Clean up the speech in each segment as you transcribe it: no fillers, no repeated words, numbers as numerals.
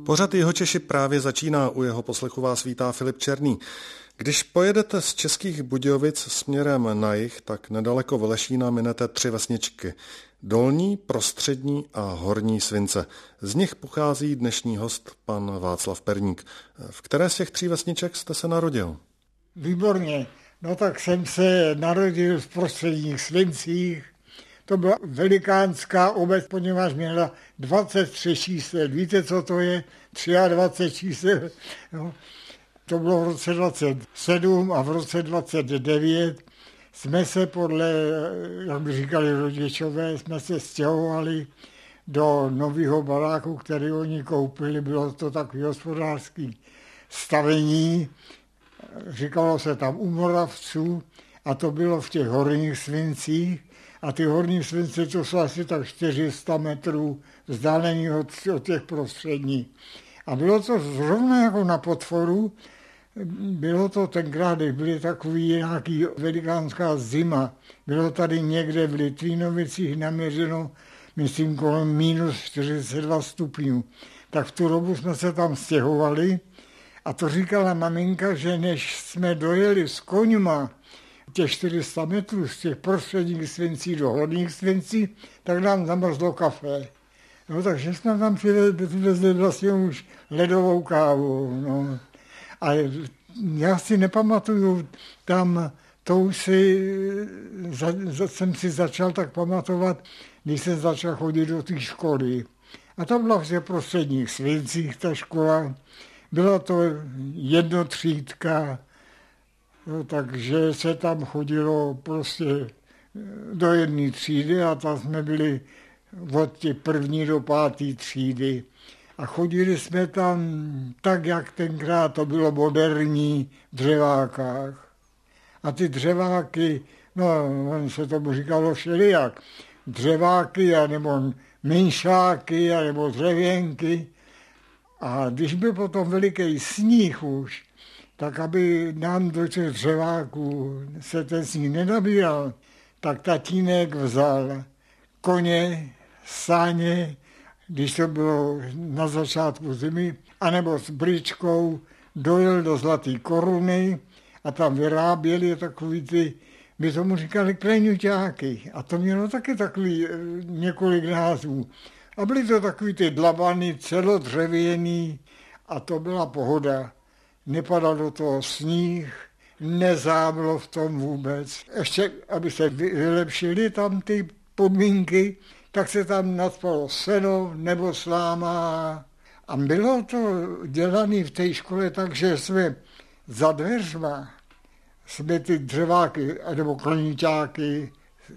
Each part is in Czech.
Pořad Jihočeši právě začíná, u jeho poslechu vás vítá Filip Černý. Když pojedete z Českých Budějovic směrem na jih, tak nedaleko Velešína minete 3 vesničky. Dolní, Prostřední a Horní Svince. Z nich pochází dnešní host, pan Václav Perník. V které z těch 3 vesniček jste se narodil? Výborně. No tak jsem se narodil v Prostředních Svincích. To byla velikánská obec, poněvadž měla 23 čísel. Víte, co to je? 23 čísel. No. To bylo v roce 27 a v roce 29 jsme se podle, jak by říkali rodičové, jsme se stěhovali do nového baráku, který oni koupili. Bylo to takový hospodářský stavení. Říkalo se tam u Moravců a to bylo v těch Horních Svincích. A ty Horní Svince, to jsou asi tak 400 metrů vzdálení od těch Prostředních. A bylo to zrovna jako na Potvoru. Bylo to tenkrát, když byly takový nějaký velikánská zima. Bylo tady někde v Litvínovicích naměřeno, myslím, kolem minus 42 stupňů. Tak v tu dobu jsme se tam stěhovali a to říkala maminka, že než jsme dojeli s koňma těch 400 metrů z těch Prostředních Svincí do Horních Svincí, tak nám zamrzlo kafe. No, takže jsme tam přivezli vlastně už ledovou kávu. No. A já si nepamatuju tam, to už jsem si začal tak pamatovat, když jsem začal chodit do té školy. A tam byla v těch Prostředních Svincích ta škola. Byla to jednotřídka, no, takže se tam chodilo prostě do jedné třídy a tam jsme byli od těch 1. do 5. třídy. A chodili jsme tam tak, jak tenkrát to bylo moderní, v dřevákách. A ty dřeváky, no, se tomu říkalo všelijak, dřeváky, anebo minšáky, anebo dřevěnky. A když byl potom veliký sníh už, tak aby nám do těch dřeváků se ten sníh nenabíral, tak tatínek vzal koně, sáně, když to bylo na začátku zimy, anebo s bričkou dojel do Zlaté Koruny a tam vyráběli takový ty, my tomu říkali kleňuťáky. A to mělo taky takový několik názvů. A byly to takový ty dlabany celodřevěný a to byla pohoda. Nepadal do toho sníh, nezáblo v tom vůbec. Ještě, aby se vylepšily tam ty podmínky, tak se tam nadspalo seno nebo sláma. A bylo to dělané v té škole tak, že jsme za dveřma jsme ty dřeváky nebo kleničáky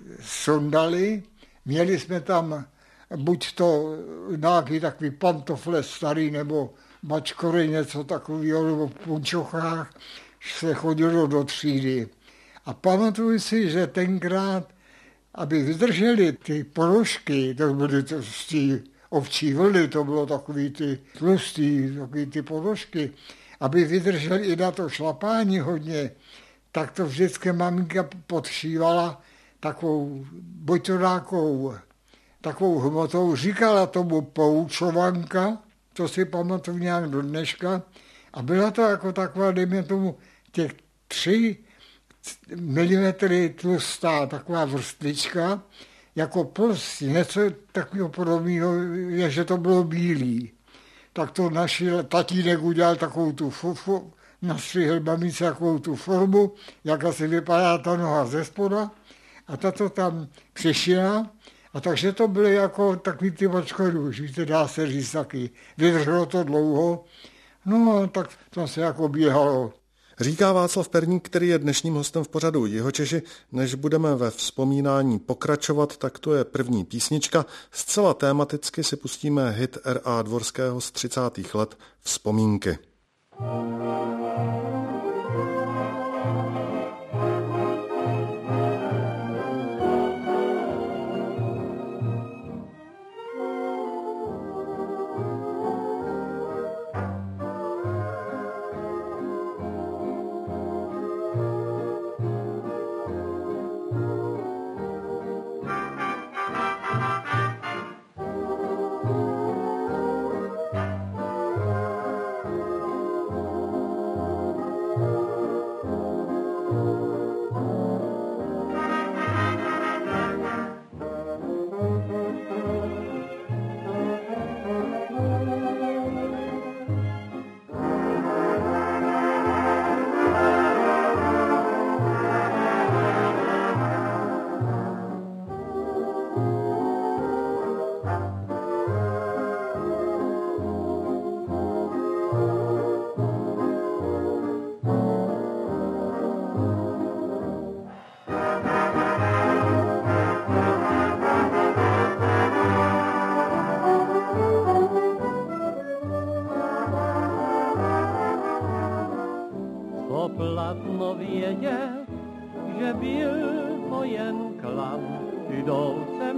sundali. Měli jsme tam buď to nějaký takový pantofle starý nebo bačkory, něco takového, nebo v punčochách se chodilo do třídy. A pamatuju si, že tenkrát, aby vydrželi ty ponožky, to byly to z té ovčí vlny, to bylo takový ty tlustý, takový ty ponožky, aby vydrželi i na to šlapání hodně, tak to vždycky maminka podšívala takovou, buď to nějakou takovou hmotou, říkala tomu poučovanka, to si pamatuju nějak do dneška, a byla to jako taková, dejme tomu, těch 3 milimetry tlustá taková vrstvička, jako plst, něco takového podobného, je, že to bylo bílý. Tak to naši tatínek udělal takovou tu nastřihl mamice takovou tu formu, jak asi vypadá ta noha ze spoda, a tato tam přišila. A takže to byly jako takový ty očkory, už víte, dá se říct taky. Vydrželo to dlouho, no tak to se jako běhalo. Říká Václav Perník, který je dnešním hostem v pořadu Jihočeši. Než budeme ve vzpomínání pokračovat, tak to je první písnička. Zcela tematicky si pustíme hit R.A. Dvorského z 30. let Vzpomínky.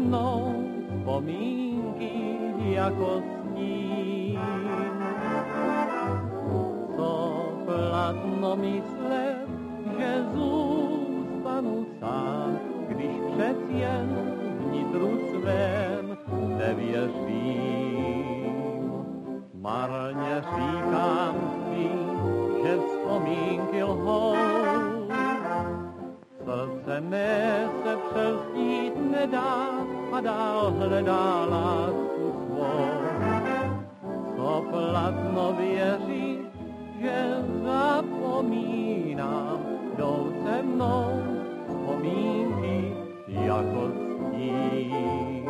mnou vzpomínky jako sníh. Co platno myslet, že zůstanu sám, když přec jen vnitru svém nevěřím. Marně říkám si, že vzpomínky lhou, srdce mé se přelstít nedá a dál hledá lásku svou. Co platno věří, že zapomínám, jdou se mnou vzpomínky jako sníh.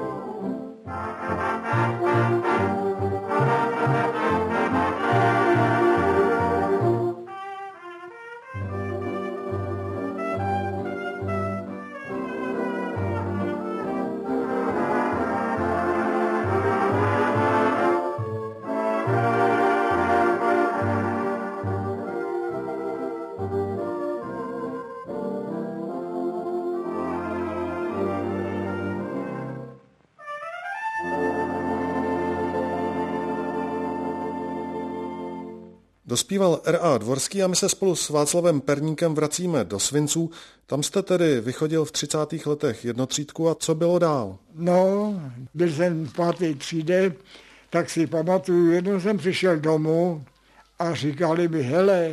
Dospíval R.A. Dvorský a my se spolu s Václavem Perníkem vracíme do Svinců. Tam jste tedy vychodil v 30. letech jednotřídku a co bylo dál? No, byl jsem v 5. třídě, tak si pamatuju, jednou jsem přišel domů a říkali mi, hele,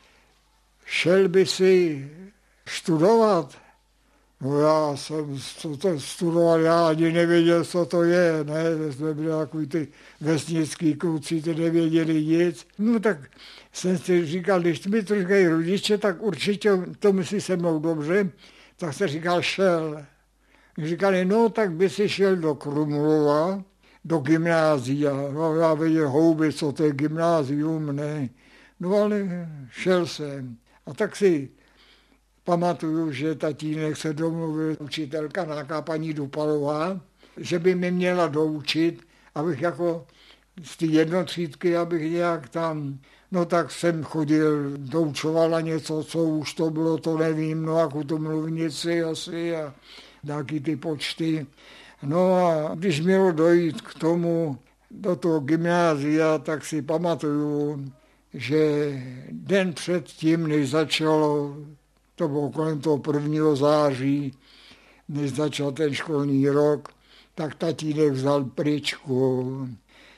šel by si studovat? No já jsem to studoval, já ani nevěděl, co to je, ne, jsme byli takový ty vesnický kluci, ty nevěděli nic. No tak jsem si říkal, když mi to říkají rodiče, tak určitě to myslí se mnou dobře, tak jsem říkal, šel. Říkali, no tak by si šel do Krumlova, do gymnázia. No já věděl houby, co to je gymnázium, ne. No ale šel jsem. A tak si pamatuju, že tatínek se domluvil, učitelka nějaká paní Dupalová, že by mě měla doučit, abych jako z té jednotřídky, abych nějak tam, no tak jsem chodil, doučovala něco, co už to bylo, to nevím, no jako to mluvnici asi a nějaký ty počty. No a když mělo dojít k tomu, do toho gymnázia, tak si pamatuju, že den předtím, než začalo, to bylo kolem toho 1. září, než začal ten školní rok, tak tatínek vzal pryčku,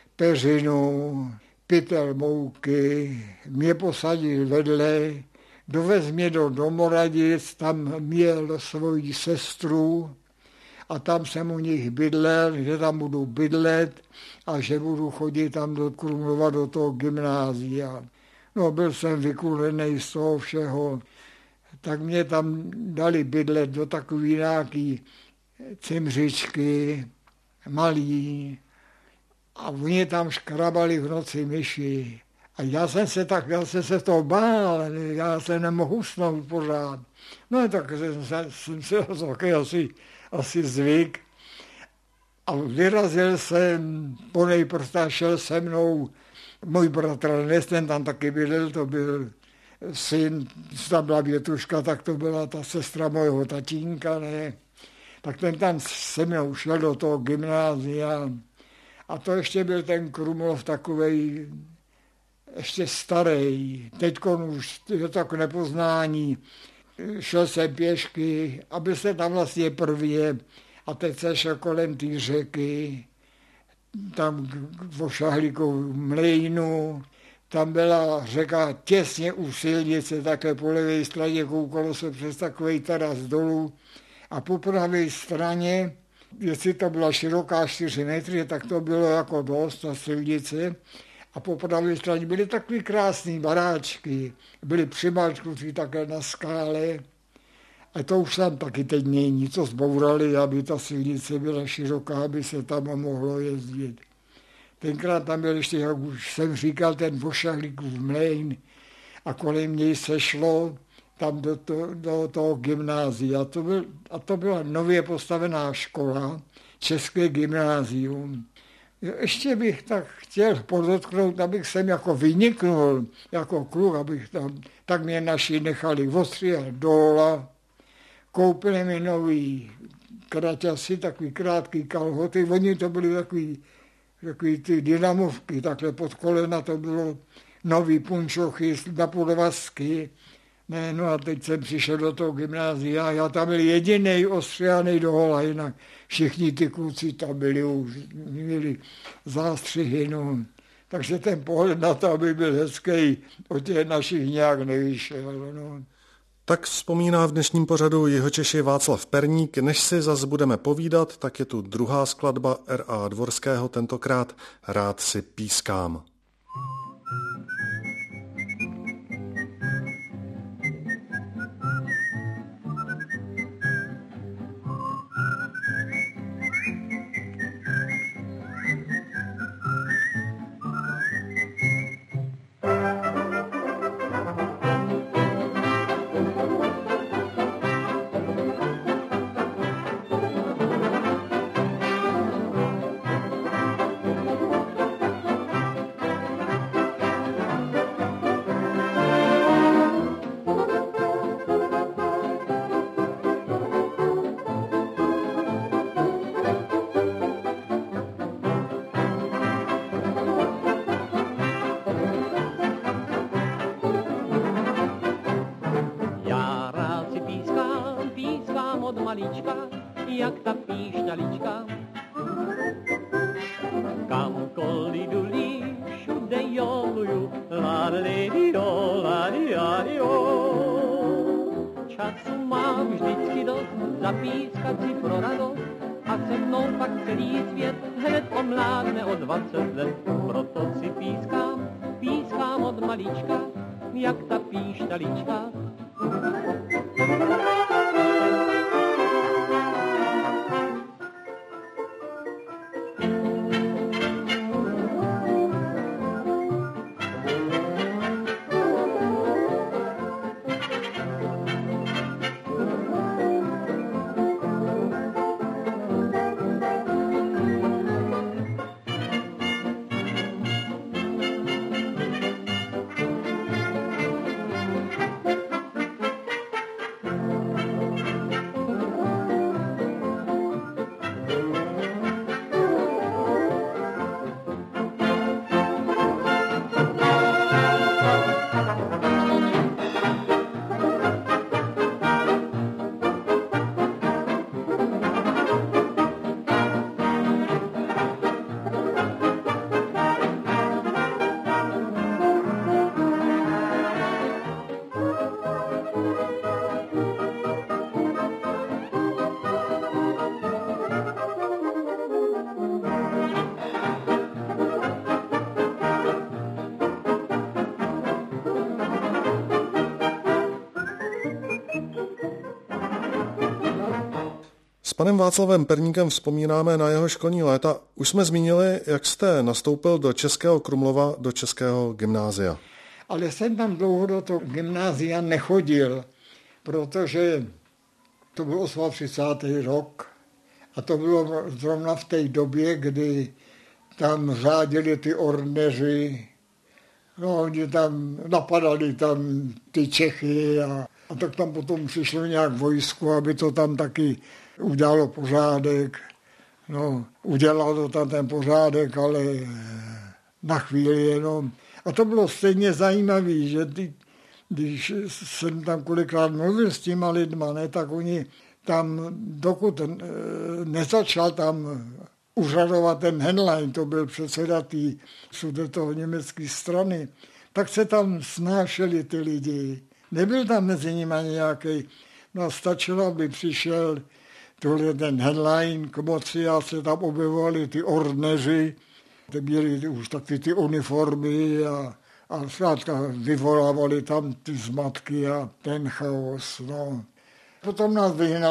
peřinu, pytel mouky, mě posadil vedle, dovez mě do Domoradnic, tam měl svoji sestru a tam jsem u nich bydlel, že tam budu bydlet a že budu chodit tam do Krumlova, do toho gymnázia. No, byl jsem vykulený z toho všeho. Tak mě tam dali bydlet do takový nějaký cimřičky, malý, a oni tam škrabali v noci myši. A já jsem se toho bál, já se nemohl usnout pořád. No tak jsem se taky asi zvyk. A vyrazil jsem, ponejprv šel se mnou můj bratranec, ten tam taky bydlel, to byl syn, tam byla Větuška, tak to byla ta sestra mojeho tatínka, ne. Tak ten tam se mnou šel do toho gymnázia a to ještě byl ten Krumlov takovej ještě starý, teďkon už je tak nepoznání. Šel jsem pěšky, aby se tam vlastně prvě a teď se šel kolem té řeky, tam v Šahlíkovu mlejnu, tam byla řeka těsně u silnice, také po levé straně koukalo se přes takovej taras dolů a po pravé straně, jestli to byla široká 4 metry, tak to bylo jako dost na silnici a po pravé straně byly takový krásný baráčky, byly přimačkucí také na skále a to už tam taky teď není, co zbourali, aby ta silnice byla široká, aby se tam mohlo jezdit. Tenkrát tam byl ještě, jak už jsem říkal, ten Vošahlíkův mlejn a kolem něj se šlo tam do toho gymnázia. A to byla nově postavená škola, České gymnázium. Ještě bych tak chtěl podotknout, abych sem jako vyniknul, jako kluk, abych tam, tak mě naši nechali ostříhat dola, koupili mi nový kraťasy, takový krátký kalhoty. Oni to byly takový ty dynamovky, takhle pod kolena to bylo nový punčochy na podvazky. No a teď jsem přišel do toho gymnázia, já tam byl jedinej ostřihanej do hola, jinak všichni ty kluci tam byli už, měli zástřihy, no. Takže ten pohled na to, aby byl hezký, od těch našich nějak nevyšel, no. Tak vzpomíná v dnešním pořadu Jihočeši Václav Perník. Než si zas budeme povídat, tak je tu druhá skladba R.A. Dvorského, tentokrát Rád si pískám. Jak ta píšťalička. Kamkoliv jdu, všude joluju, la-di-o. Času mám vždycky dost, zapískat si pro radost a se mnou pak celý svět hned omládne o 20 let. Proto si pískám od malička, jak ta píšťalička. S panem Václavem Perníkem vzpomínáme na jeho školní léta. Už jsme zmínili, jak jste nastoupil do Českého Krumlova, do Českého gymnázia. Ale jsem tam dlouho do toho gymnázia nechodil, protože to byl 38. rok a to bylo zrovna v té době, kdy tam řádili ty ordneři, no, oni tam napadali tam ty Čechy a tak tam potom přišlo nějak vojsko, aby to tam taky udělalo pořádek. No, udělalo tam ten pořádek, ale na chvíli jenom. A to bylo stejně zajímavé, že když jsem tam kolikrát mluvil s těma lidma, ne, tak oni tam, dokud nezačal tam úřadovat ten Henlein, to byl předseda té sudetoněmecké strany, tak se tam snášeli ty lidi. Nebyl tam mezi nimi nějaký, no stačilo, aby přišel tohle ten Henlein k moci a se tam objevovali ty ordneři, ty měli už taky ty uniformy a zkrátka vyvolávali tam ty zmatky a ten chaos. No. Potom nás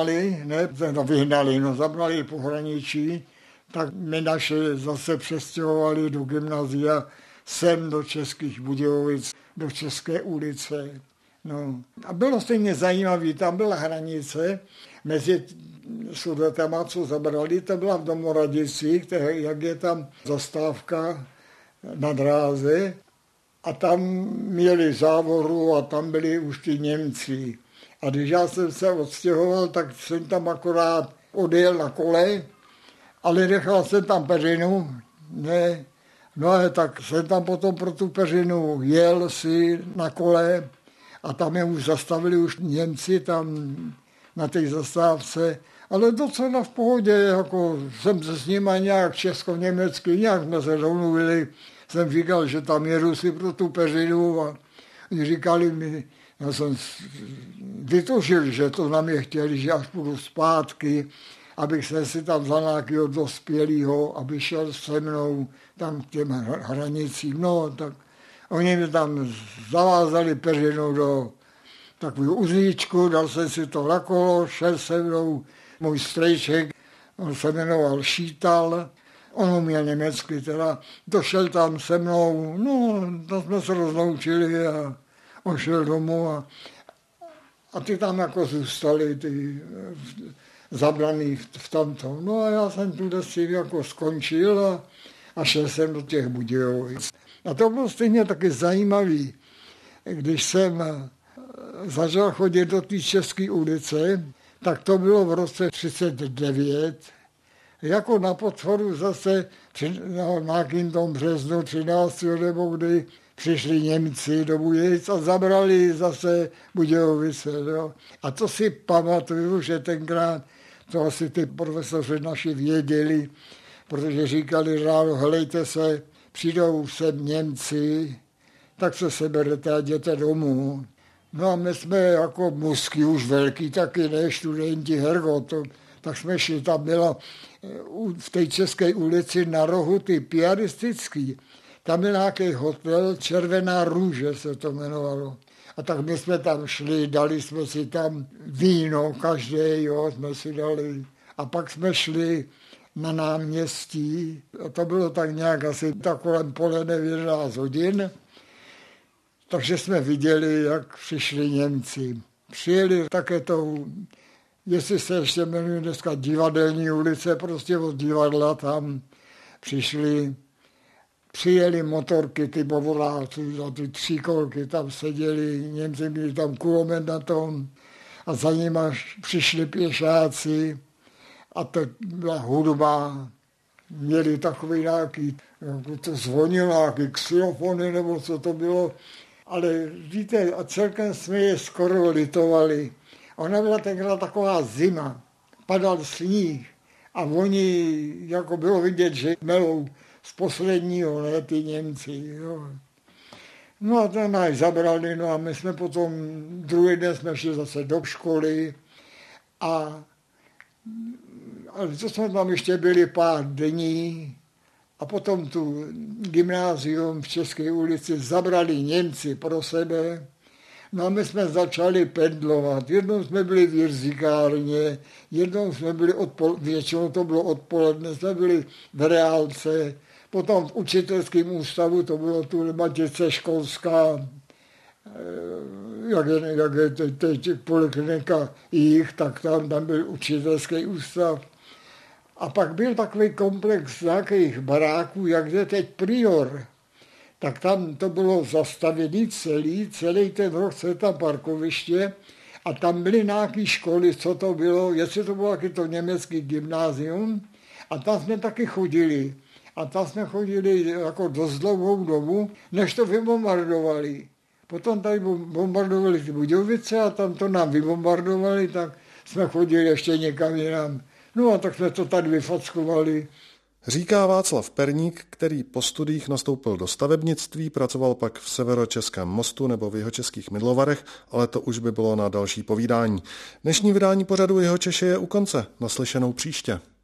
vyhnali, zabrali pohraničí, tak my naše zase přestěhovali do gymnázia sem do Českých Budějovic, do České ulice. No. A bylo stejně zajímavé, tam byla hranice mezi Sudetama, co zabrali, to byla v Domoradicích, jak je tam zastávka na dráze a tam měli závoru a tam byli už ty Němci. A když já jsem se odstěhoval, tak jsem tam akorát odjel na kole, ale nechal jsem tam peřinu, ne. No a tak jsem tam potom pro tu peřinu jel si na kole a tam je už zastavili už Němci tam na té zastávce, ale docela v pohodě, jako jsem se s nimi nějak česko-německy, nějak jsme se domluvili, jsem říkal, že tam jedu si pro tu peřinu a oni říkali mi, já jsem vytušil, že to na mě chtěli, že až půjdu zpátky, abych se si tam za nějakého dospělého, aby šel se mnou tam k těm hranicím. No, tak oni mi tam zavázali peřinu do takového uzlíčku, dal jsem si to na kolo, šel se mnou můj strejček, on se jmenoval Šítal, on uměl německy teda, došel tam se mnou, no, to jsme se rozloučili a on šel domů a ty tam jako zůstali, ty zabraný v tomto. No a já jsem tu si jako skončil a šel jsem do těch Budějovic. A to bylo stejně taky zajímavý, když jsem začal chodit do té České ulice, tak to bylo v roce 1939, jako na podporu zase na nějakým tom březnu 13. nebo kdy přišli Němci do Budějovic a zabrali zase Budějovice. Jo. A to si pamatuju, že tenkrát to asi ty profesoři naši věděli, protože říkali ráno, helejte se, přijdou sem Němci, tak se seberete a jděte domů. No a my jsme jako musky už velký, taky ne studenti Hergot, tak jsme šli, tam byla v té České ulici na rohu ty piaristický, tam byl nějaký hotel, Červená růže se to jmenovalo. A tak my jsme tam šli, dali jsme si tam víno, každý, jo, jsme si dali. A pak jsme šli na náměstí, a to bylo tak nějak asi tak kolem poledne 11 hodin. Takže jsme viděli, jak přišli Němci. Přijeli také tou, jestli se ještě jmenuje dneska Divadelní ulice, prostě od divadla tam přijeli motorky, ty bovoláci a ty tříkolky, tam seděli, Němci měli tam kulomet na tom a za nima přišli pěšáci a to byla hudba. Měli takový nějaký, to zvonilo, nějaký xylofony nebo co to bylo, ale víte, a celkem jsme je skoro litovali. Ona byla tenkrát taková zima, padal sníh a oni, jako bylo vidět, že melou z posledního, ne, ty Němci. Jo. No a to nás zabrali, no a my jsme potom, druhý den jsme šli zase do školy ale to jsme tam ještě byli pár dní a potom tu gymnázium v České ulici zabrali Němci pro sebe. No a my jsme začali pendlovat. Jednou jsme byli v Jirzikárně, jednou jsme byli většinou to bylo odpoledne, jsme byli v reálce, potom v učitelském ústavu, to bylo tu Matice školská, jak je teď poliklinika jich, tak tam byl učitelský ústav. A pak byl takový komplex nějakých baráků, jak je teď Prior. Tak tam to bylo zastavený celý ten rok, co je tam parkoviště a tam byly nějaké školy, co to bylo, jestli to bylo taky to německý gymnázium a tam jsme taky chodili. A tam jsme chodili jako dost dlouhou dobu, než to vybombardovali. Potom tady bombardovali ty Budějovice a tam to nám vybombardovali, tak jsme chodili ještě někam jinam. No a tak jsme to tady vyfackovali. Říká Václav Perník, který po studiích nastoupil do stavebnictví, pracoval pak v Severočeském Mostu nebo v Jihočeských Mydlovarech, ale to už by bylo na další povídání. Dnešní vydání pořadu Jihočeše je u konce. Naslyšenou příště.